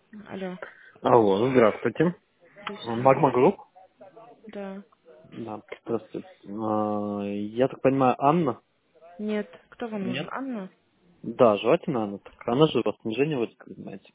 Алло, Алло, ну, здравствуйте. здрасте. Магма Групп? Да. Да, здравствуйте. Я так понимаю, Анна? Нет, кто вам нужен? Нет? Анна? Да, желательно Анна. Так она же у вас снижение вроде как, знаете.